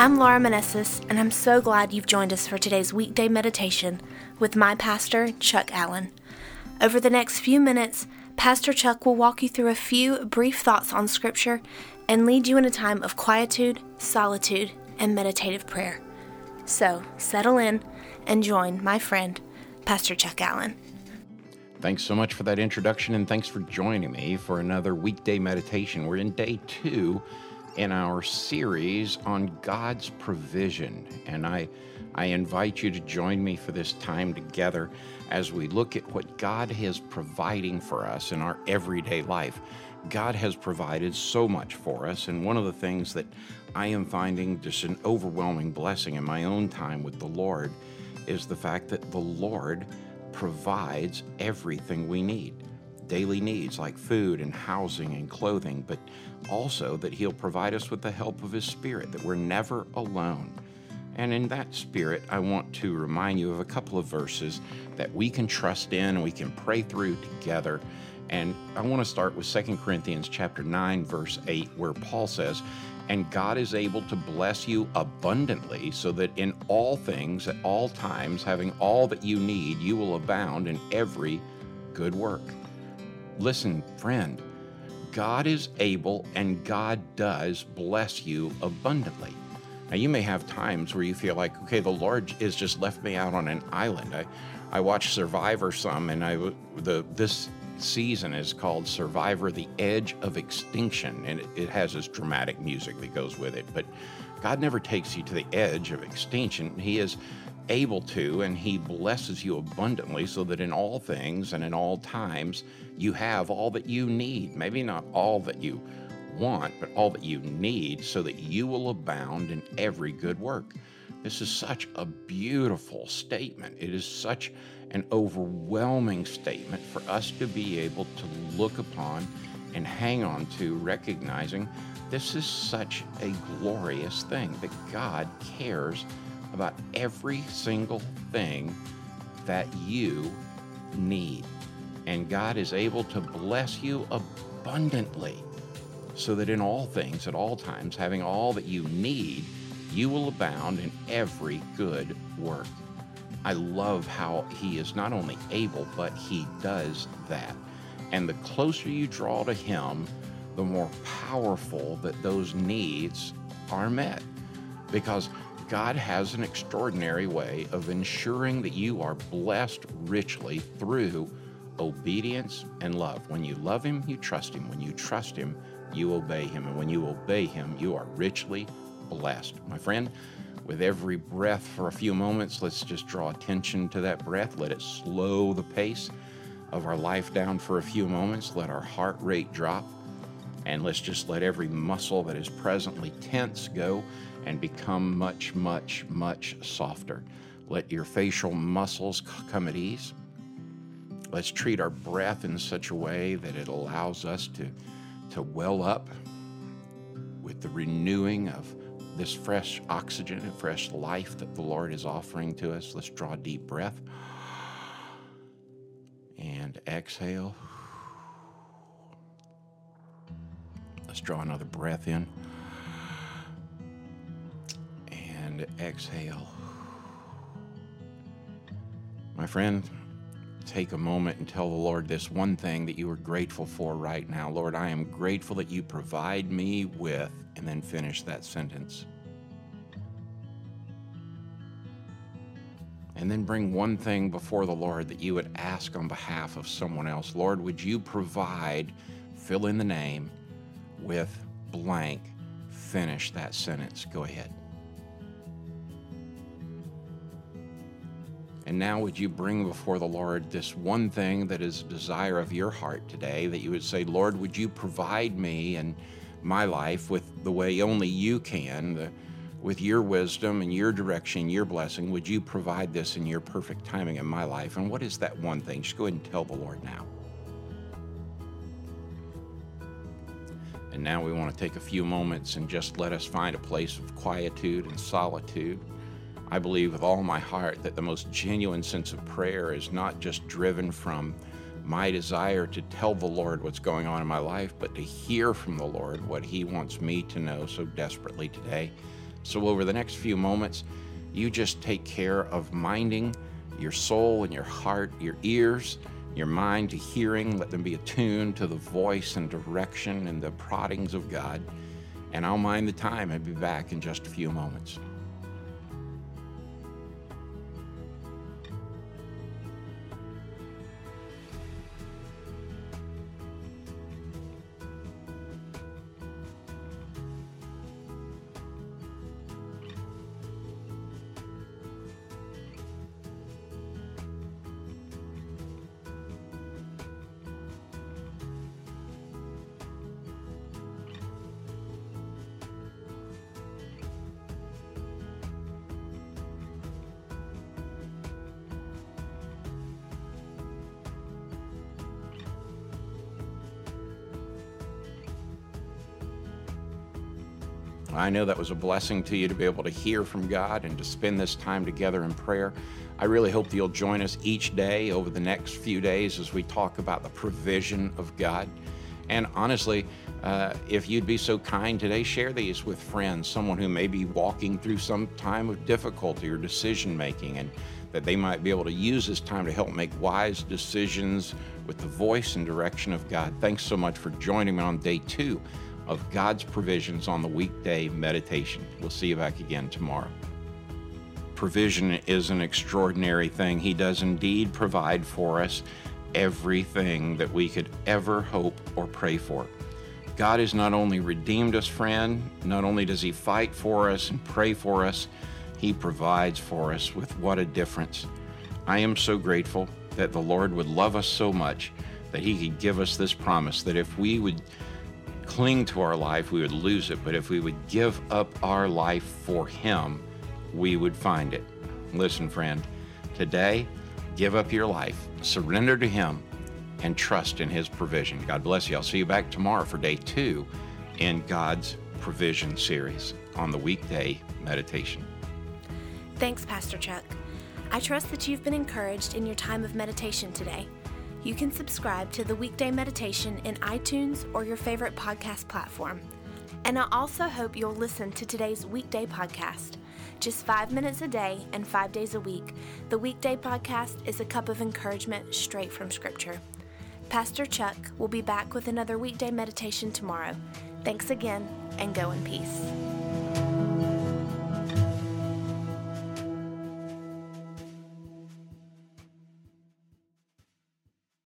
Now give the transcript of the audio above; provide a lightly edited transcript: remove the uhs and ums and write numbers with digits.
I'm Laura Manessis, and I'm so glad you've joined us for today's weekday meditation with my pastor, Chuck Allen. Over the next few minutes, Pastor Chuck will walk you through a few brief thoughts on Scripture and lead you in a time of quietude, solitude, and meditative prayer. So, settle in and join my friend, Pastor Chuck Allen. Thanks so much for that introduction, and thanks for joining me for another weekday meditation. We're in day 2 in our series on God's provision, and I invite you to join me for this time together as we look at what God is providing for us in our everyday life. God has provided so much for us, and one of the things that I am finding just an overwhelming blessing in my own time with the Lord is the fact that the Lord provides everything we need. Daily needs like food and housing and clothing, but also that He'll provide us with the help of His Spirit, that we're never alone. And in that spirit, I want to remind you of a couple of verses that we can trust in and we can pray through together. And I want to start with 2 Corinthians chapter 9, verse 8, where Paul says, "And God is able to bless you abundantly, so that in all things, at all times, having all that you need, you will abound in every good work." Listen, friend, God is able and God does bless you abundantly. Now, you may have times where you feel like, okay, the Lord has just left me out on an island. I watched Survivor some, and this season is called Survivor: The Edge of Extinction, and it has this dramatic music that goes with it. But God never takes you to the edge of extinction. He is able to, and He blesses you abundantly, so that in all things and in all times you have all that you need. Maybe not all that you want, but all that you need, so that you will abound in every good work. This is such a beautiful statement. It is such an overwhelming statement for us to be able to look upon and hang on to, recognizing this is such a glorious thing, that God cares about every single thing that you need. And God is able to bless you abundantly, so that in all things, at all times, having all that you need, you will abound in every good work. I love how He is not only able, but He does that. And the closer you draw to Him, the more powerful that those needs are met. Because God has an extraordinary way of ensuring that you are blessed richly through obedience and love. When you love Him, you trust Him. When you trust Him, you obey Him. And when you obey Him, you are richly blessed. My friend, with every breath for a few moments, let's just draw attention to that breath. Let it slow the pace of our life down for a few moments. Let our heart rate drop. And let's just let every muscle that is presently tense go and become much, much, much softer. Let your facial muscles come at ease. Let's treat our breath in such a way that it allows us to well up with the renewing of this fresh oxygen and fresh life that the Lord is offering to us. Let's draw a deep breath and exhale. Let's draw another breath in and exhale. My friend, take a moment and tell the Lord this one thing that you are grateful for right now. Lord, I am grateful that you provide me with, and then finish that sentence. And then bring one thing before the Lord that you would ask on behalf of someone else. Lord, would you provide, fill in the name, with blank, finish that sentence. Go ahead. And now would you bring before the Lord this one thing that is a desire of your heart today, that you would say, Lord, would you provide me and my life with the way only you can, with your wisdom and your direction, your blessing. Would you provide this in your perfect timing in my life? And what is that one thing? Just go ahead and tell the Lord now. And now we want to take a few moments and just let us find a place of quietude and solitude. I believe with all my heart that the most genuine sense of prayer is not just driven from my desire to tell the Lord what's going on in my life, but to hear from the Lord what He wants me to know so desperately today. So over the next few moments, you just take care of minding your soul and your heart, your ears, your mind to hearing. Let them be attuned to the voice and direction and the proddings of God. And I'll mind the time and be back in just a few moments. I know that was a blessing to you to be able to hear from God and to spend this time together in prayer. I really hope that you'll join us each day over the next few days as we talk about the provision of God. And honestly, if you'd be so kind today, share these with friends, someone who may be walking through some time of difficulty or decision making, and that they might be able to use this time to help make wise decisions with the voice and direction of God. Thanks so much for joining me on day 2 of God's provisions on the weekday meditation. We'll see you back again tomorrow. Provision is an extraordinary thing. He does indeed provide for us everything that we could ever hope or pray for. God has not only redeemed us, friend, not only does He fight for us and pray for us, He provides for us. With what a difference. I am so grateful that the Lord would love us so much that He could give us this promise that if we would cling to our life, we would lose it. But if we would give up our life for Him, we would find it. Listen, friend, today, give up your life, surrender to Him, and trust in His provision. God bless you. I'll see you back tomorrow for day 2 in God's Provision series on the weekday meditation. Thanks, Pastor Chuck. I trust that you've been encouraged in your time of meditation today. You can subscribe to the weekday meditation in iTunes or your favorite podcast platform. And I also hope you'll listen to today's weekday podcast. Just 5 minutes a day and 5 days a week, the weekday podcast is a cup of encouragement straight from Scripture. Pastor Chuck will be back with another weekday meditation tomorrow. Thanks again, and go in peace.